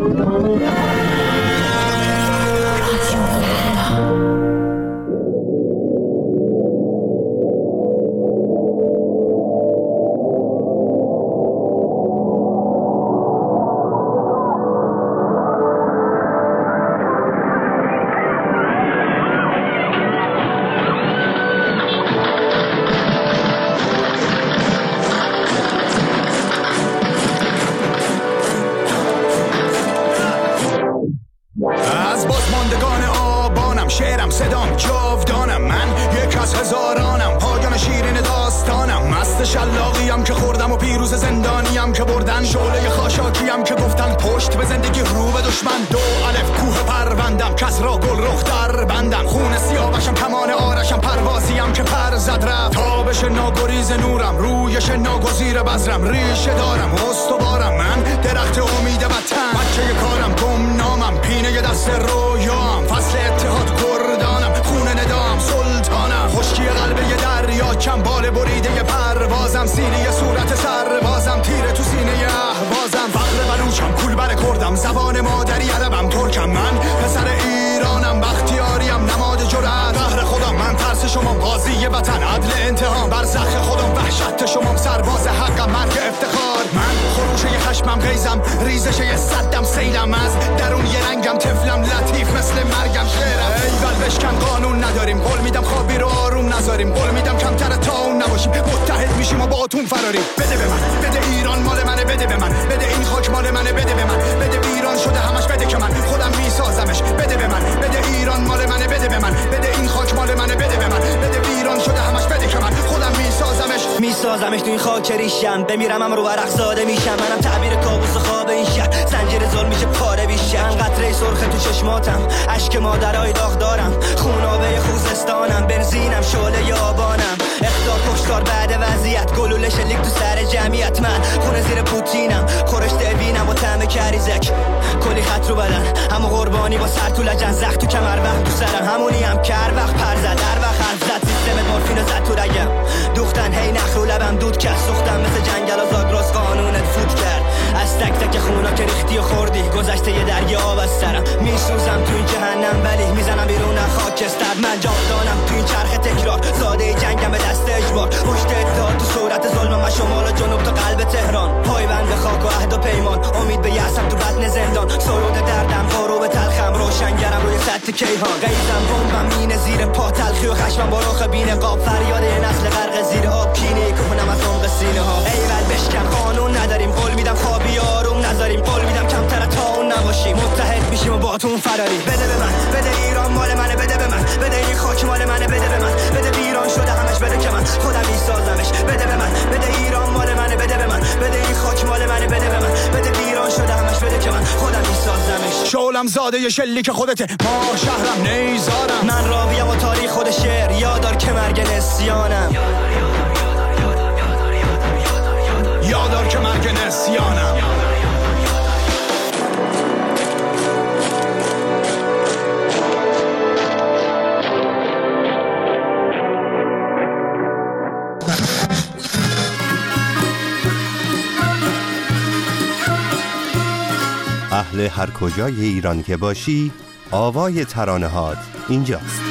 شلاقیم که خوردم و پیروز زندانیم که بردن، شعله خاشاکیم که گفتن پشت به زندگی رو به دشمن. 2 الف کوه پروندم، کس را گل رخ در بندم، خون سیاوشم کمان آرشم، پروازیم که پر زد رفت. تابش ناگریز نورم، رویش ناگزیر بذرم، ریشه دارم استوارم، من درخت امید وطن. بچه کارم گمنامم، پینه دست رویام، فصل اتحاد کردانم، خون ندام سلطانم. خشکی قلب یه دریا، چنبال بریده پروازم، سینه صورت سربازم، تیره تو سینه اهوازم. فقر بلوچم، کولبر کردم، زبان مادری عربم، ترکم، من پسر ایرانم، بختیاریم، نماد جرأت، قهر خودم، من ترس شما، قاضی وطن، عدل انتقام، برزخ خودم، وحشت شما، سرباز حقم، مرگ افتخار. من خروشه خشمم، غیزم، ریزش صدم، سیلم، از درون یه رنگم، طفلم، لطیف مثل مرگم، شعرم. ایول بشکن، قانون نداریم، قول میدم خوابی رو آروم نذاریم، قول میدم کمتر تا اون نباشیم، متحد میشیم و با اتون فراریم. بده به من، بده ایران مال منه، بده به من، بده این خاک مال منه، بده به من، بده ایران شده همش، بده که من خودم میسازمش، بده به من، بده ایران مال منه، بده به من، بده این خاک مال منه، بده به من، بده ایران شده همش، بده که من خودم میسازمش تو این خاک ریشم. بمیرم هم رو ورق زاده میشم، منم تعبیر کابوس خواب این شهر، زنجیر ظلم میشه پاره بیشم. قطره سرخ تو چشماتم، اشک مادرای داغ دارم، خونابه خوزستانم، بنزینم، شعله آبانم، اخطار کشتار بعد وضعیت، گلوله شلیک تو سر جمعیت. من خونه زیر پوتینم، خورش دوینم با طعم کریزک، کلی خط رو بدن، همو قربانی با سر تو لجن، زخم تو کمر وقت تو سرم، همونی هم که هر وقت پر زد، هر وقت حرف زد، سیستم مورفین زد تو رگم، دوختن هی نخ رو لبم دود کرد، سوختم مثل جنگل و زاگرس، قانونت فوت کرد. از تک تک خونا که ریختی و خوردی، گذشته یه دریا آب از سرم، میسوزم تو این جهنم ولی میزنم بیرون خاکستر. من جاودانم تو این چرخ تکرار، زاده جنگم به دست اجبار، پشت اتحاد تو صورت ظلم، من شمال و جنوب تا قلب تهران، پایبند به خاک و عهد و پیمان، امید به یأسم تو بطن زندان، سرود دردم، غروب تلخم، روشنگرم روی سطح کیهان، غیظم، بمبم، مینه زیر پا، تلخی و خشمم با رخ بی‌نقاب، فریاد یه نسل غرق زیر آب، کینه کهنم از عمق سینه ها. ایول بشکن، قانون نداریم، قول میدم خوابی آروم نذاریم، قول میدم کمتر تا اون نباشیم، متحد میشیم و با تون فراری. بده به من، بده ایران مال منه، بده به من، بده این خاک مال منه، بده به من، بده ایران شده همش، بده که من خودم میسازمش، بده به من، بده ایران مال منه، بده به من، بده این خاک مال منه، بده به من، بده ایران شده همش، بده که من خودم میسازمش. شعلم زاده شلیک خودته، ما شهرم نیزارم، من راویم و تاریخ خود شعر، یادار که مرگ نسیانم، یادار که مرگ نسیانم. اهل هر کجای ایران که باشی، آوای ترانه‌هات اینجاست.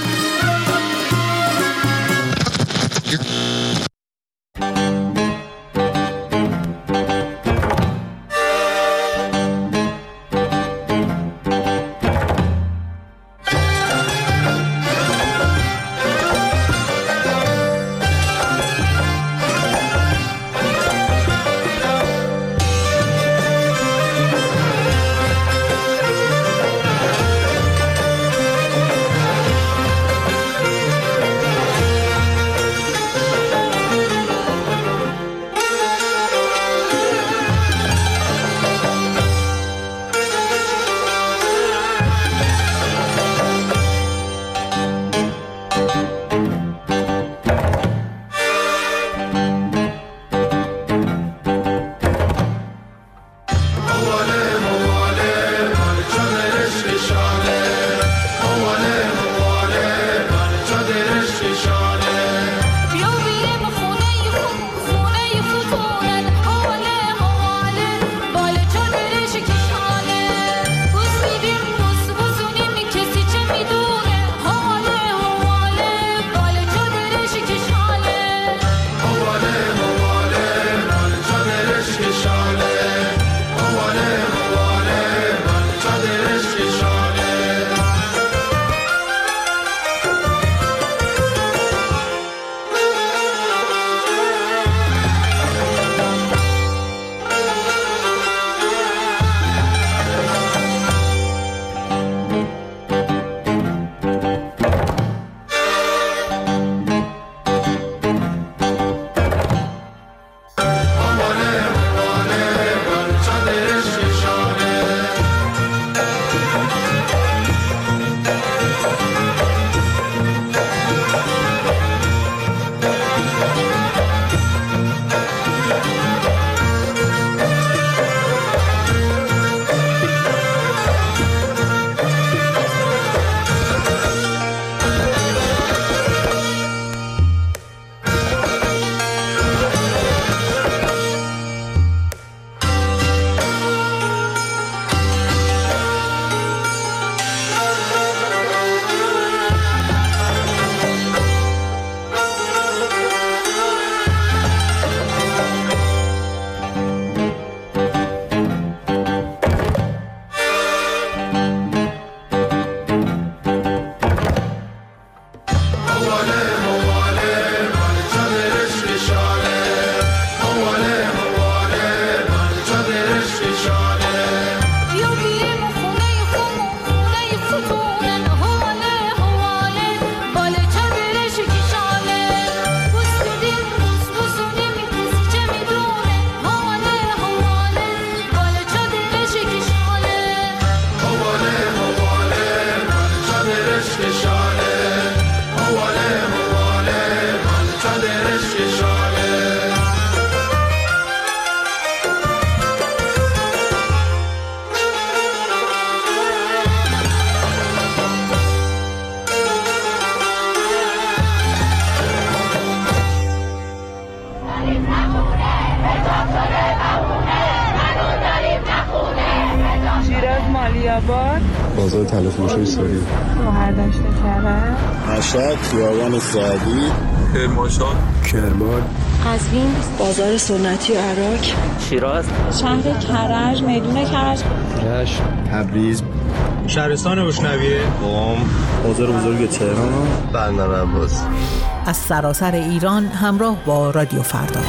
شیراز مالی‌آباد، بازار طلافروشی سوری، شهرداشت کرج، مشهد خیابان سعدی، کرمانشاه، کرمان، قزوین بازار سنتی عراق، شیراز، شهر کرج، میدون کرج، رشت، تبریز، شهرستان اشنویه، قم، بازار بزرگ تهران، بندر عباس. از سراسر ایران همراه با رادیو فردا.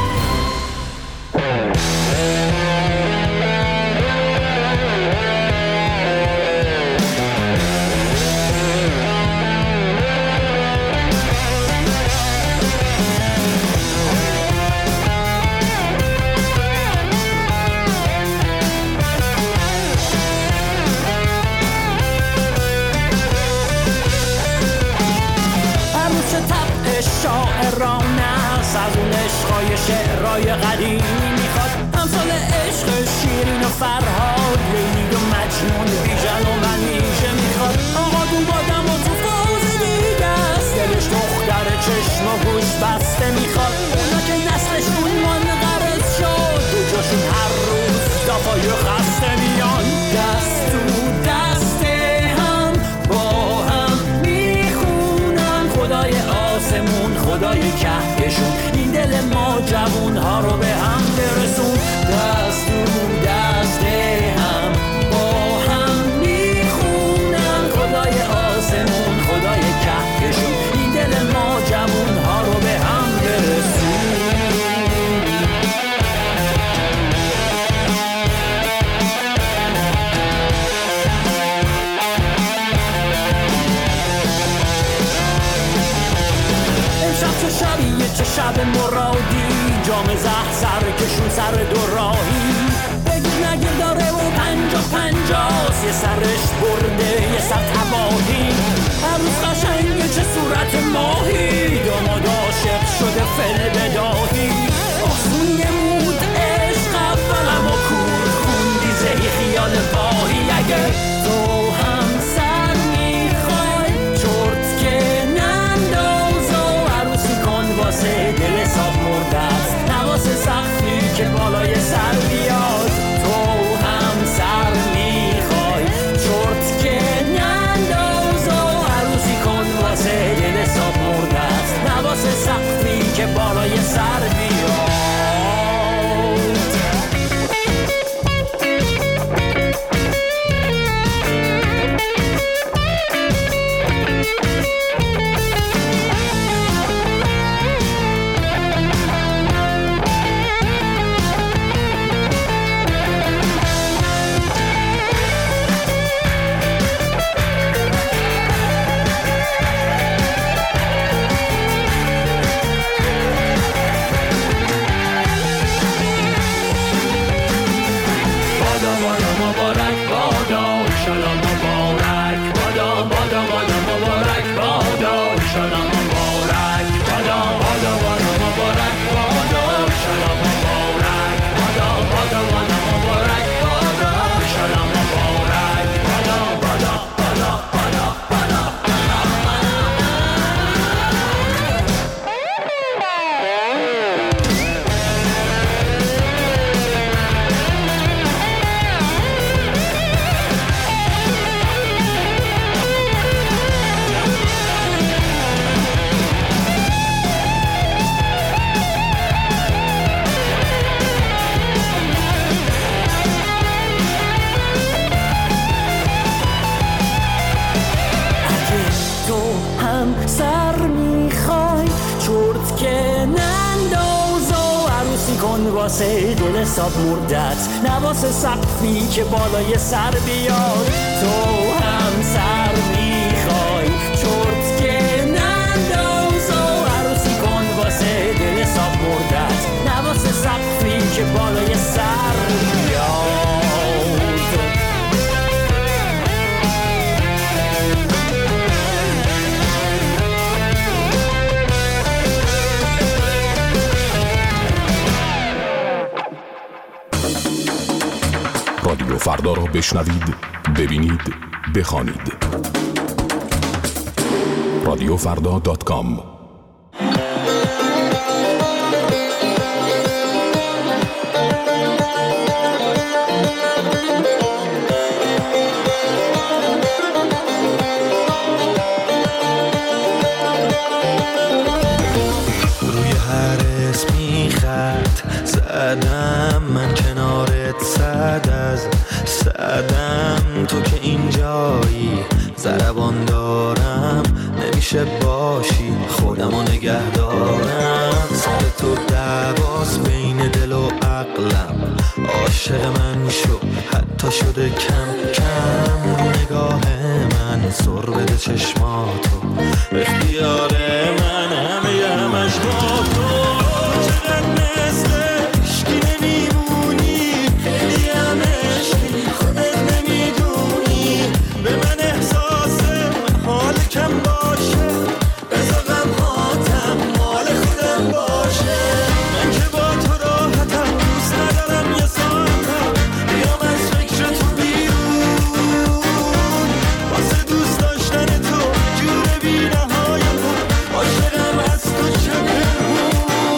از اون عشقای شعرهای قدیمی میخواد همسال عشق شیرین و فرهاد لیلی و مجنون بیژن و منیژه میخواد آقا دون بادم و تو فاز دیگه است دلش دختر چشم و گوش بسته میخواد اونا که نسلشون منقرض شد تو جاشون هر روز دفعه خسته میان دست تو دست هم با هم میخونن خدای آسمون خدای کهکشون این دل ما جوون ها رو به هم برسون دست تو دست هم با هم میخونن خدای آسمون خدای کهکشون این دل ما جوون ها رو به هم برسون چه شب مرادی جام زهر سر کشون سر دو راهی بگیر نگیر داره و 50-50 یه سرش برده یه سر تباهی هر روز قشنگه چه صورت ماهی داماد عاشق شده فل بداهی آسون نمود عشق اولم و کور خوندی زهی خیال واهی اگه تو هم سر میخوای چرت که ننداز و عروسی کن واسه دل حساب مرده است نواسه سختی که بالای سر بیاد تو هم سر میخوای چرت که ننداز و عروسی کن واسه دل حساب مرده است نواسه سختی که بالای سر بیاد واسه دل حساب مردت نواسه سقفی که بالای سر بیاد تو هم سر میخوای چرت که ننداز و عروسی کن واسه دل حساب مردت نواسه سقفی که بالای سر بیاد رادیو فردا را بشنوید، ببینید، بخوانید. radiofrda.com دارم، تو که اینجایی ضربان دارم، نمیشه باشی خودمو نگه دارم. سر تو دعواس بین دل و عقلم، عاشق من شو حتی شده کم کم. رو نگاه من سر بده چشماتو، اختیار من همش با تو. چقدر مثل عشقی نمیمونی، خیلی هم عشقی خودت نمیدونی. به من احساس حال کم باشه، بذار غمهاتم مال خودم باشه. من که با تو راحتم، دوست ندارم یه ساعتم بیام از فکر تو بیرون. واسه دوست داشتن تو جور بی نهایتم، عاشقم از تو چه پنهون.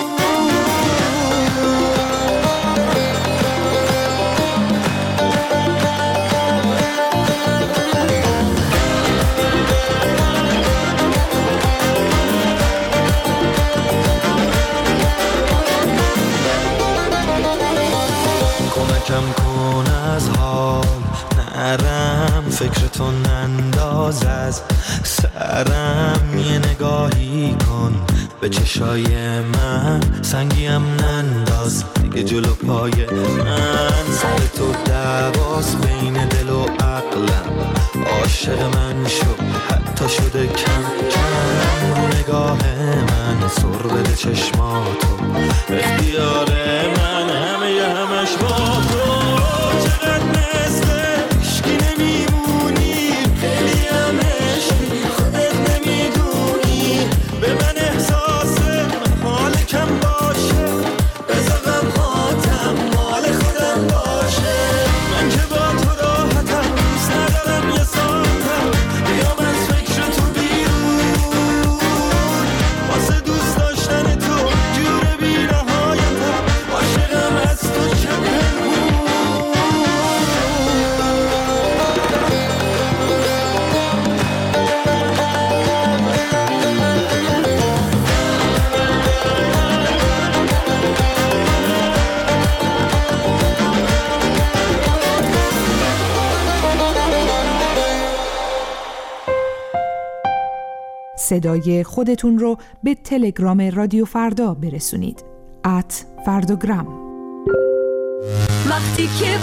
کمکم کن از حال نرم، فکر تو ننداز از سرم. یه نگاهی کن به چشای من، سنگیم ننداز دیگه جلو پای من. سر تو دعواس بین دل و عقلم، عاشق من شو حتی شده کم کم. رو نگاه من سر بده چشماتو، اختیار من همش با تو. چقدر مثل عشقی نمیمونی، خیلی هم عشقی خودت نمیدونی. به من احساس حال کم باشه، بذار غمهاتم مال خودم باشه. من که با تو راحتم، دوست ندارم یه ساعتم بیام از فکر تو بیرون. واسه دوست داشتن تو جور بی نهایتم، عاشقم از تو چه پنهون. صدای خودتون رو به تلگرام رادیو فردا برسونید. @فرداگرام. وقتی که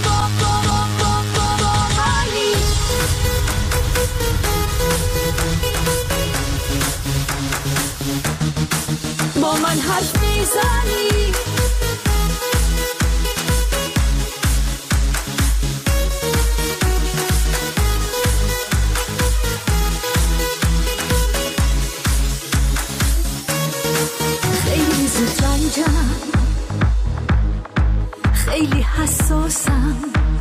با من حرف میزنی، خیلی زود رنجم، خیلی حساسم.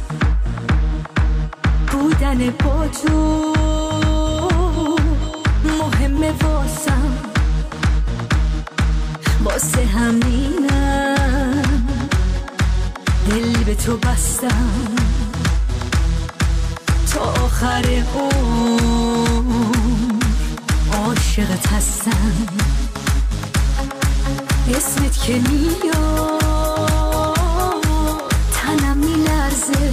بودن با تو مهمه واسم، واسه همینم دل به تو بستم. تا آخر عمر عاشقت هستم. اسمت که میاد تنم میلرزه،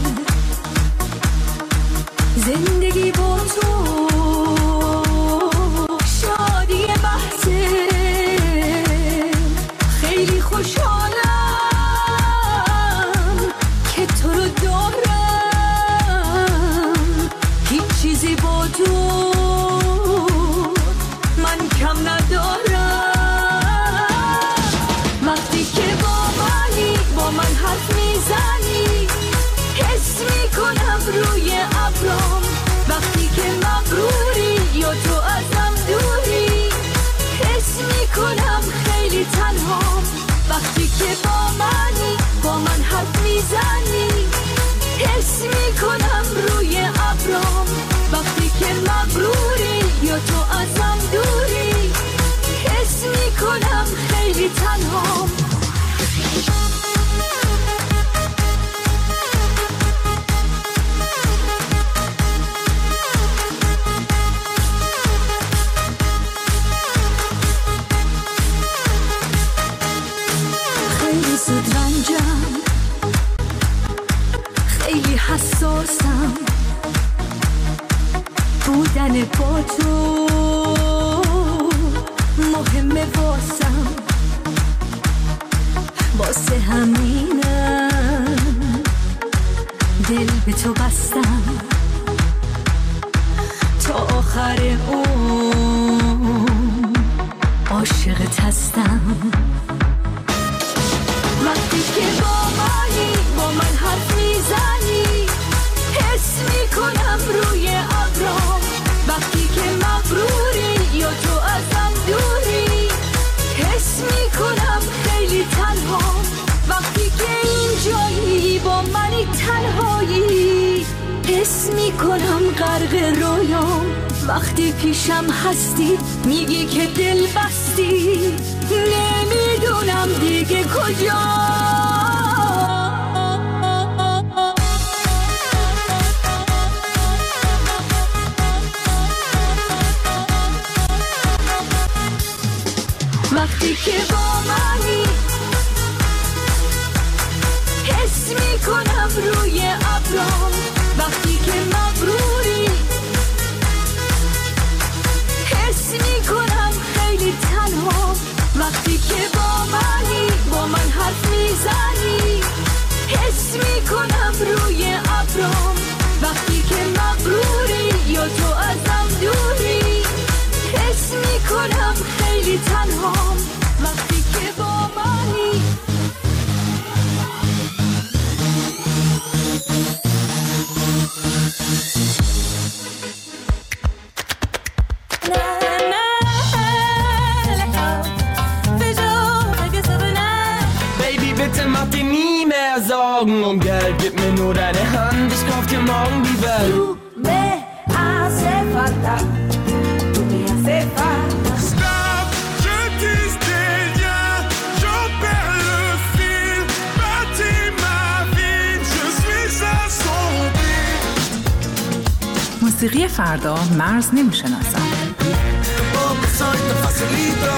زندگی با تو شادی بحثه. خیلی خوشحالم که تو رو دارم، هیچ چیزی با تو من کم ندارم. وقتی که با من حرف میزنی، حس میکنم روی ابرام. وقتی که مغروری یا تو ازم دوری، حس میکنم خیلی تنهام. وقتی که با من حرف میزنی، حس میکنم روی ابرام. وقتی که مغروری یا تو ازم دوری، حس میکنم خیلی تنهام. خیلی زود رنجم، خیلی حساسم. بودن با تو مهمه واسم، واسه همینم دل به تو بستم، تا آخر اون عاشقت هستم. وقتی که با منی، با من حرف میزنی، حس میکنم روی ابرام. وقتی که مغروری یا تو ازم دوری، حس میکنم خیلی تنها. وقتی که اینجایی با منی تنهایی، حس میکنم غرق رویام. وقتی پیشم هستی میگی که دل بستی، نمیدونم دیگه کجا. وقتی که با منی، حس میکنم روی ابرام. وقتی که مغروری، حس میکنم خیلی تنها. وقتی که با منی، با من حرف میزنی، حس میکنم روی ابرام. وقتی که مغروری یا تو ازم دوری، حس میکنم خیلی تنها. وقتی که با منی. Bitte mach dir nie mehr Sorgen um Geld, gib mir nur deine Hand, ich kauf dir morgen die Welt. Du me hace falta, tu me hace falta. Stop, je tisse des liens, j'en perds le fil. Bâtis ma vie, je suis assombri. موسیقی فردا مرز نمیشناسد. Soy tan facilito.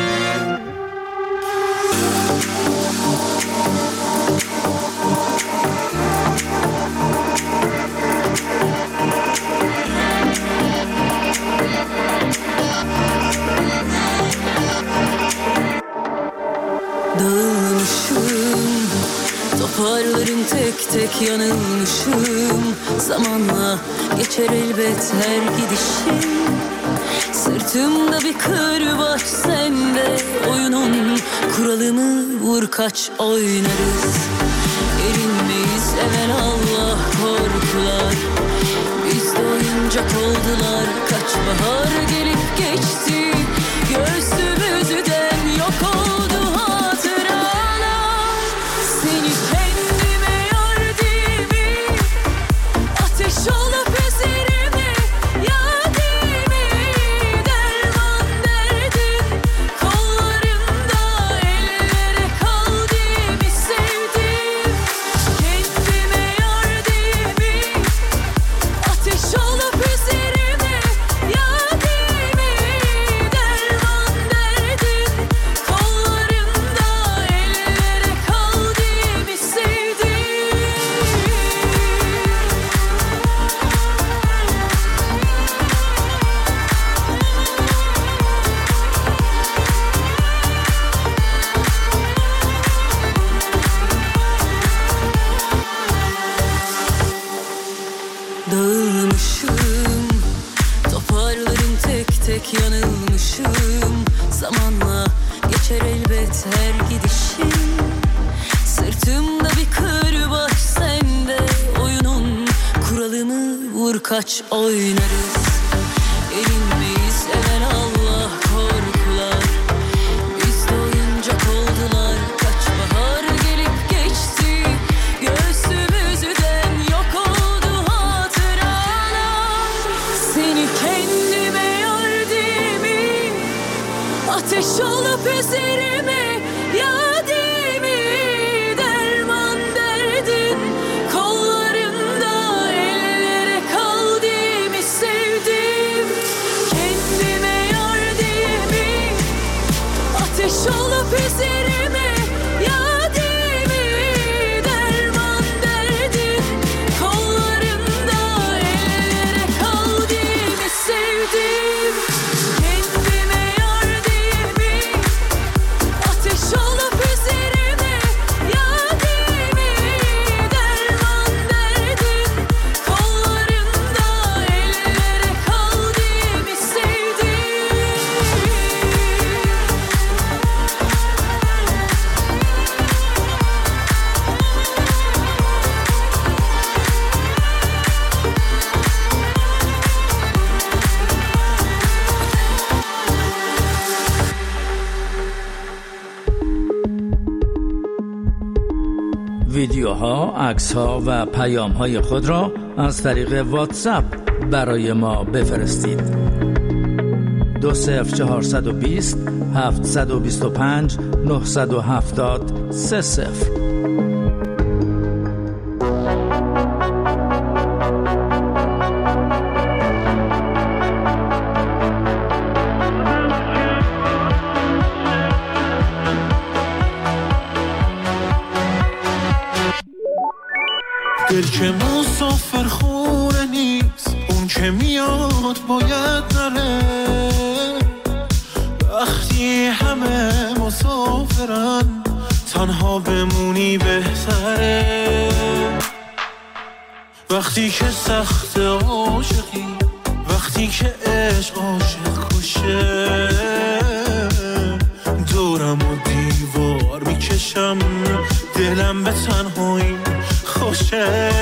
Dağılmışım, toparlarım tek tek yanılmışım. Zamanla geçer elbet her gidişim. Sırtımda bir kırbaç sende, oyunun kuralımı vur kaç oynarız. Erinmeyiz evelallah korkular, bizde oyuncak oldular. Kaç bahar gelip geçti, göğsümüzden yok oldu hatıralar. Seni kendime yar mi, ateş olup üzerime yad mi, derman derdin kollarımda, ellere kaldığımı sevdim. Kendime yar mi, ateş olup üzerime yad mi, derman derdin kollarımda, ellere kaldığımı sevdim. Dağılmışım, toparlarım tek tek yanılmışım. Zamanla geçer elbet her gidişim. Sırtımda bir kırbaç sende, oyunun kuralımı vur kaç oynarız. Erinmeyiz evelallah korkular, bizde oyuncak oldular. Kaç bahar gelip geçti, göğsümüzden yok oldu hatıralar. Seni kendime yar mi, ateş olup üzerime yad mi, derman derdin kollarımda, ellere kaldığımı sevdim. Kendime yar mi, ateş olup üzerime yad mi, derman derdin kollarımda, ها، عکس ها و پیام های خود را از طریق واتساپ برای ما بفرستید. 20420 725 970 30. دل که مسافر خونه نیست، اون که میاد باید نره. وقتی همه مسافرن تنها بمونی بهتره. وقتی که سخت عاشقی، وقتی که عشق عاشق کشه، دورم و دیوار میکشم، دلم به تنهایی خوشه.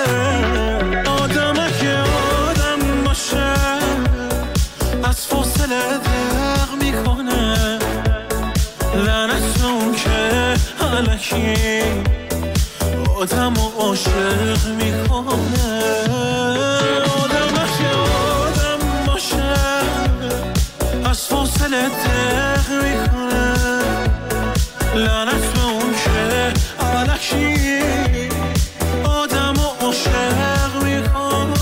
آدمه که آدم باشه، از فاصله دق میکنه. لعنت اون که الکی آدم و عاشق میکنه. آدمه که آدم باشه، از فاصله دق میکنه. لعنت به اون که الکی آدم و عاشق میکنه.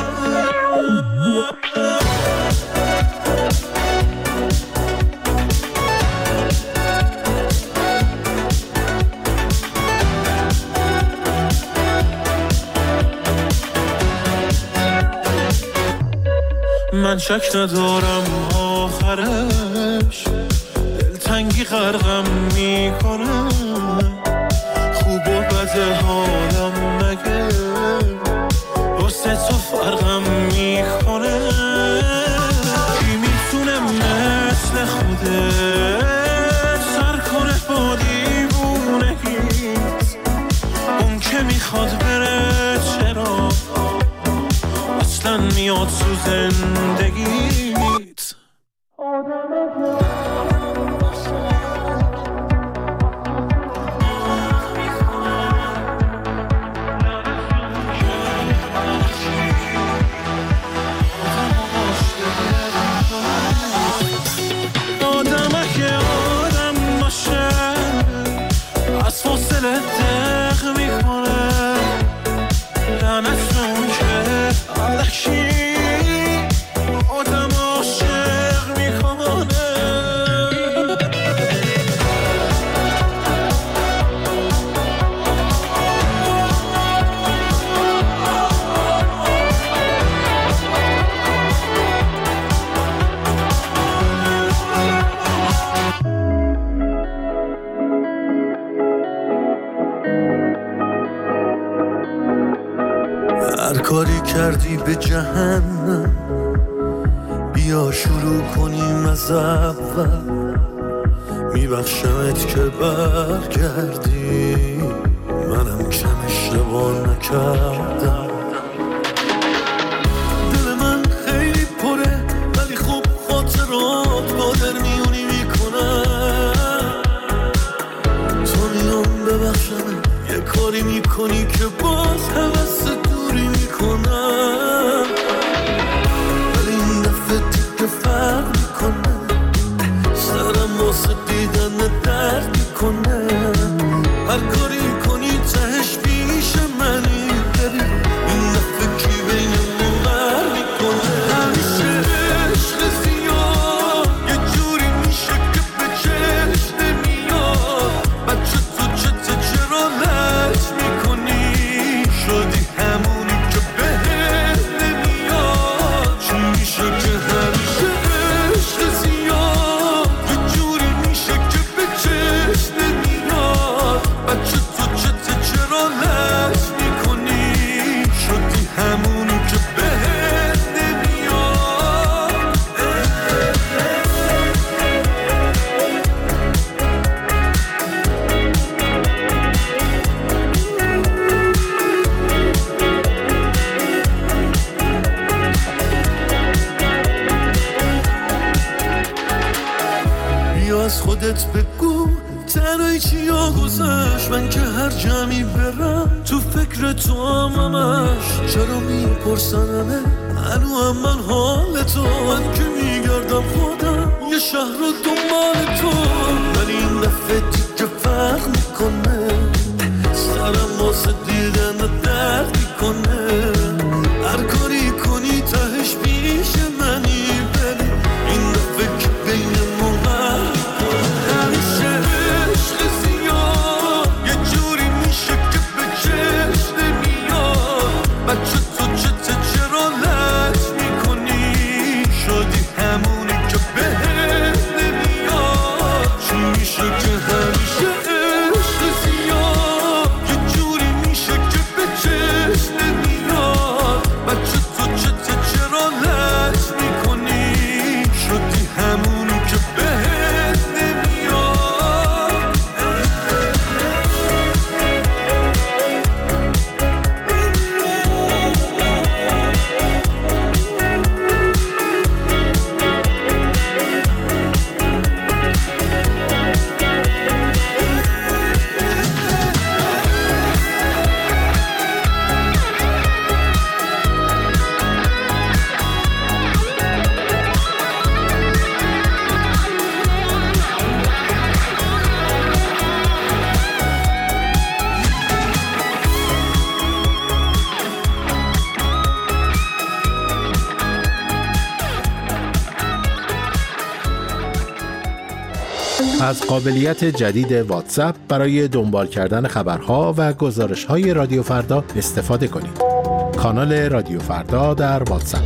من شک ندارم آخرش دلتنگی غرقم میکنه. خوب و بد حالم مگه واسه تو فرقم میکنه. کی میتونه مثل خودت سر کنه با دیوونگیت؟ اون که میخواد بره چرا اصلا میاد تو زندگیت؟ کاری کردی به جهنم، بیا شروع کنیم از اول. میبخشمت که برگردی، منم کم اشتباه نکردم. دل من خیلی پره ولی خوب خاطرات قادر میونی میکنم. تو میام ببخشم یه کاری میکنی که باز حوث دوری میکنم. ولی این دفعه دیگه فرق میکنه، سرم واسه دیدن درد میکنه. هر کاری کنی تهش پیش منی بری، این دفعه کی بینمون بر میکنه. همیشه عشق زیاد یه جوری میشه که به چشم نمیاد. بچه تو چته چرا لج میکنی؟ شدی همونی که بهت نمیاد. چی میشه که همیشه عشق زیاد یه جوری میشه که به چشم نمیاد. بچه تو چته چرا لج میکنی؟ شدی همونی که بهت نمیاد. بیا از خودت بگو تنهایی چی ها گذشت، من که هر جمعی برم تو فکر تو همش. چرا میپرسنمه هنو هم من حال تو، من که میگردم خودم یه شهر رو دنبال تو. من این دفعه دیگه فرق میکنه، سرم واسه دیدن و درد میکنه. هر کاری کنی تهش پیش منی، بلی این دفعه که بینمون فرق میکنه. همیشه عشق زیاد یه جوری میشه که به چشم نمیاد. بچه تو چرا لش میکنی، شدی همونی که بهت نمیاد. چی میشه که همیشه عشق زیاد یه جوری میشه که به چشم نمیاد. بچه تو چرا لش میکنی، شدی همونی که بهت نمیاد. از قابلیت جدید واتساپ برای دنبال کردن خبرها و گزارش‌های رادیو فردا استفاده کنید. کانال رادیو فردا در واتساپ.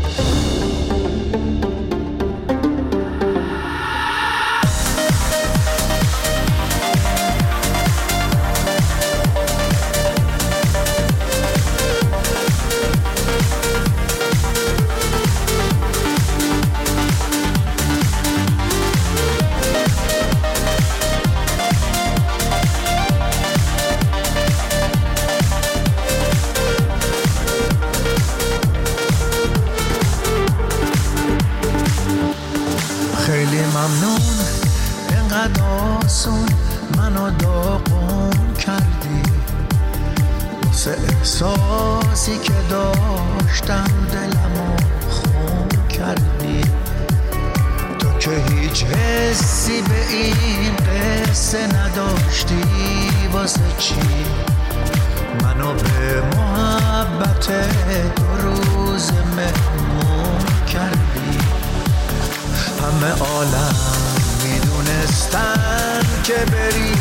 احساسی که داشتم دلمو خون کردی. تو که هیچ حسی به این قصه نداشتی، واسه چی منو به محبت 2 روز مهمون کردی. همه عالم میدونستن که بری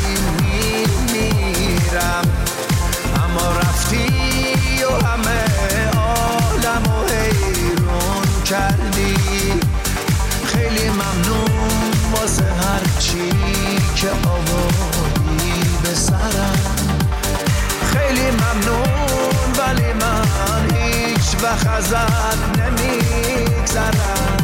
میرم، اما رفتی و همه عالمو حیرون کردی. خیلی ممنون واسه هر چی که آوردی به سرم. خیلی ممنون ولی من هیچ وقت ازت نمیگذرم.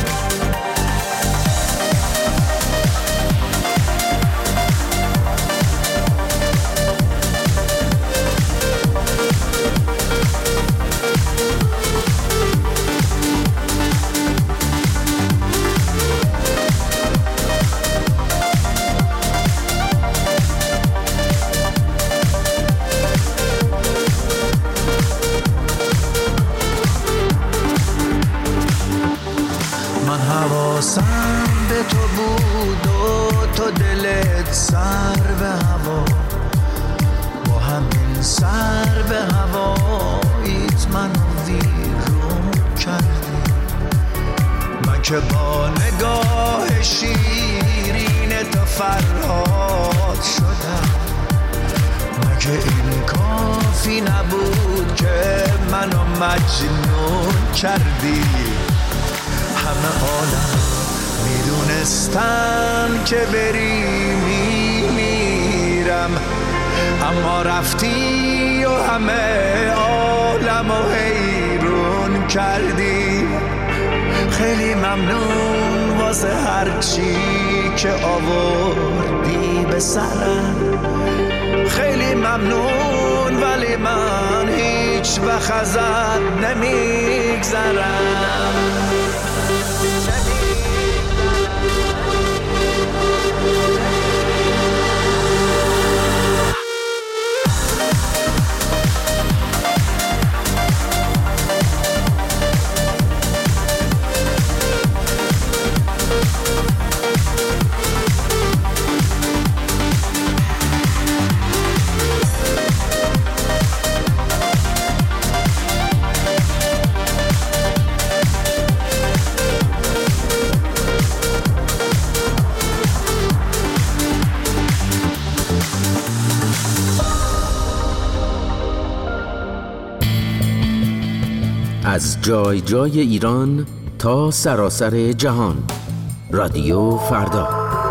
حواسم به تو بود و تو دلت سر به هوا، با همین سر به هواییت منو ویرون کردی. من که با نگاه شیرین تو فرهاد شدم، مگه این کافی نبود که منو مجنون کردی. همه عالم میدونستن که بری میمیرم، اما رفتی و همه عالمو حیرون کردی. خیلی ممنون واسه هر چی که آوردی به سرم. خیلی ممنون ولی من هیچ وقت ازت نمیگذرم. از جای جای ایران تا سراسر جهان. رادیو فردا.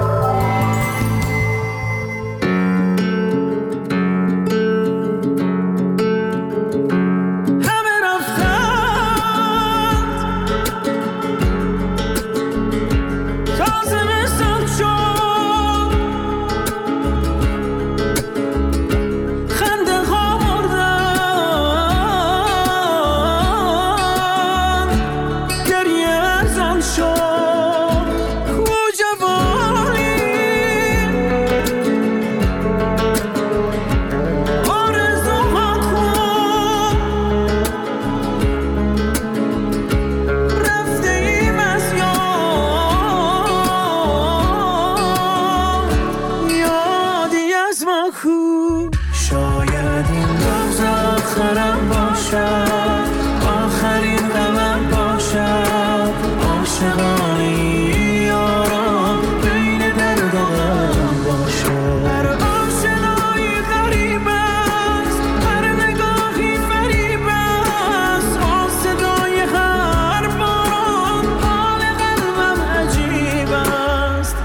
شاید این روز آخرم باشد، آخرین غمم باشد، عاشقانه یارم بین درد و غم باشد. هر آشنایی غریب است، هر نگاهی فریب است، آن صدای هر باران حال قلبم عجیب است.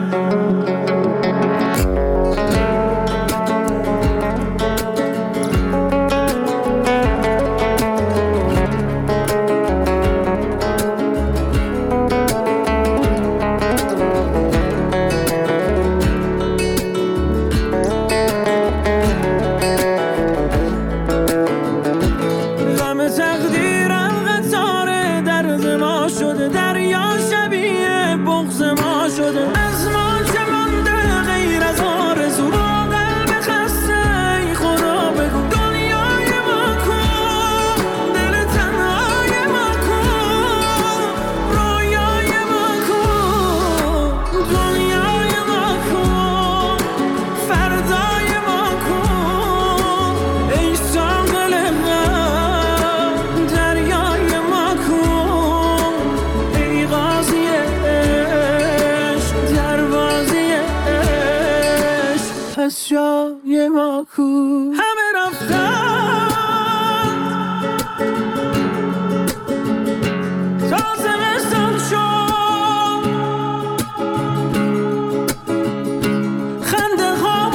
جای ما کو همه رفتن تا زمستان شد، خنده ها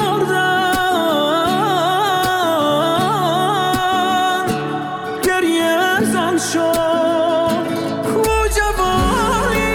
مردن، گریه ازان شد کو جوانی.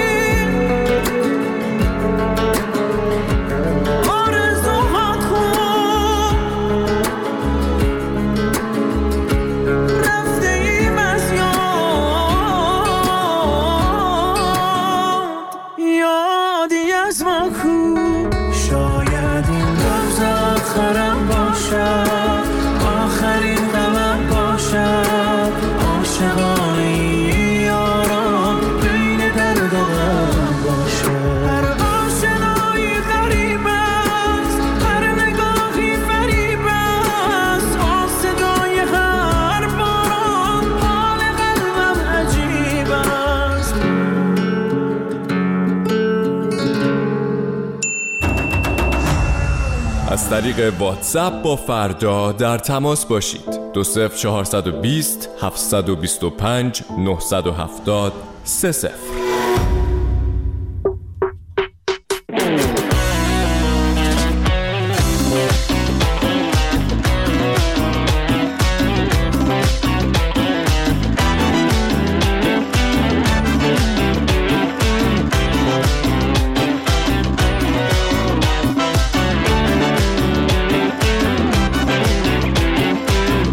شاید این روز آخرم باشد، آخرین غمم باشد، عاشقانه یارم بین درد و غم باشد. هر آشنایی غریب است، هر نگاهی فریب است، آن صدای هر باران حال قلبم عجیب است. از طریق واتساپ با فردا در تماس باشید. 20420 725 970 30.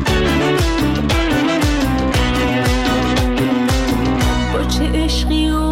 عشقی و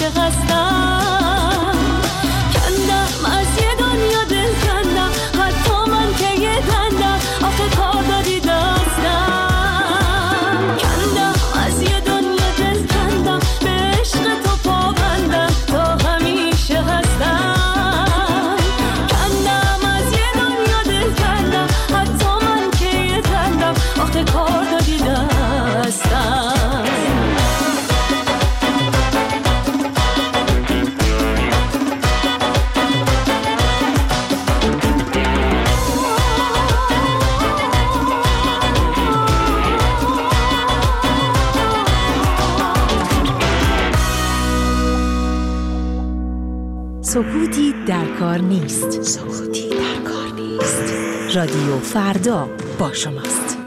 هستم. کندم از یه دنیا دل کندم، حتی من که یه دندم آخه کار دادی دستم. کندم از یه دنیا دل کندم، به عشق تو پابندم تا همیشه هستم. کندم از یه دنیا دل کندم، حتی من که یه دندم آخه کار دادی دستم. سکوتی در کار نیست. سکوتی در کار نیست. رادیو فردا با شماست.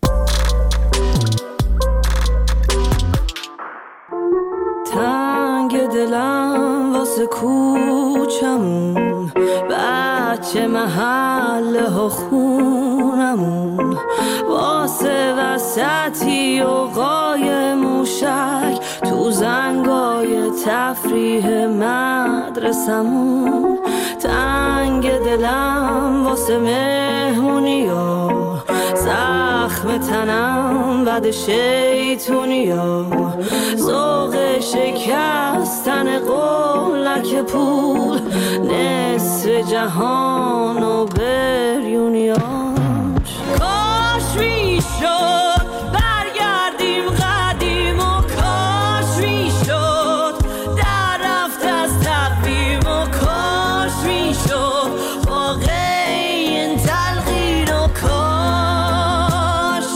تنگ دلم واسه کوچمون، بچه محله ها خونمون، واسه وسطی و قای موشک تو زنگای تفریح مدرسمون. تنگ دلم واسه مهمونیا، زخم تنم بعد شیطونیا، ذوق شکستن قولک پول، نصف جهان و بریونیاش. کاش میشد برگردیم قدیم و کاش میشد در رفت از تقویم و کاش میشد واقعی این تلقین و کاش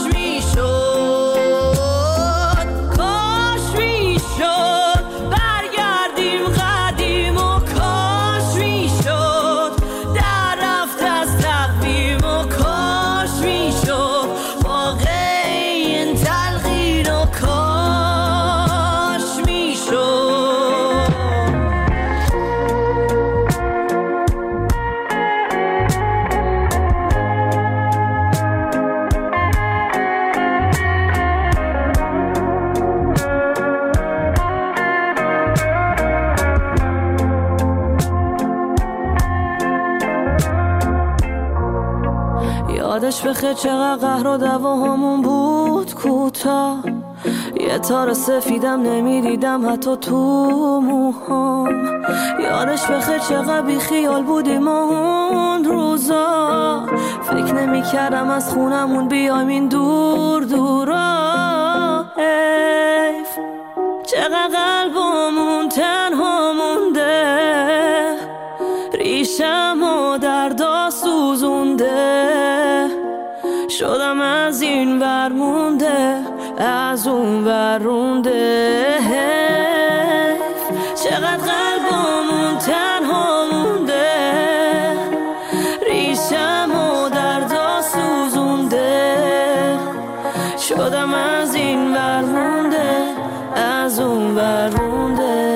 میشد. کاش میشد برگردیم قدیم و کاش میشد در رفت از تقویم و کاش میشد واقعی این تلقین و کاش میشد. یادش بخیر چقدر قهر و دعواهامون بود کوتاه، یه تار سفیدم نمیدیدم حتی تو موهام. یادش بخیر چقدر بی خیال بودیم اون روزا، فکر نمی کردم از خونمون بیایم این دور دورا. حیف چقدر قلبمون تنها مونده، ریشمو دردا سوزونده، شدم از این ور مونده از اون ور رونده. حیف چقدر قلبمون تنها مونده، ریشمو دردا سوزونده، شدم از این ور مونده از اون ور رونده.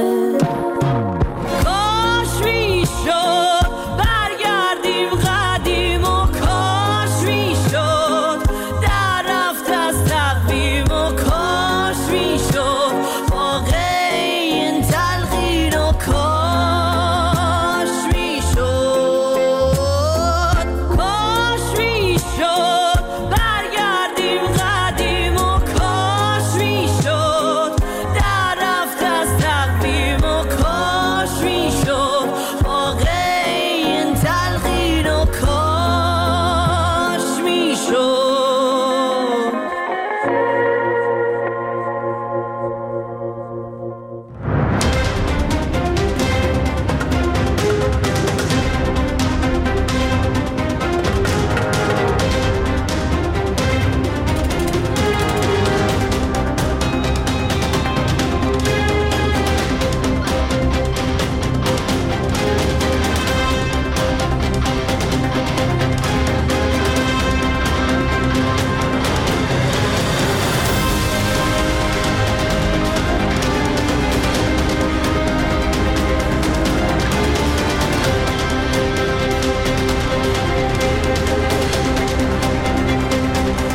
کاش میشد برگردیم قدیم و کاش میشد در رفت از تقویم و کاش میشد واقعی این تلقین و کاش میشد. کاش میشد برگردیم قدیم و کاش میشد در رفت از تقویم و کاش میشد واقعی این تلقین و کاش میشد.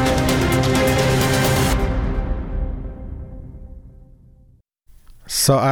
ساعت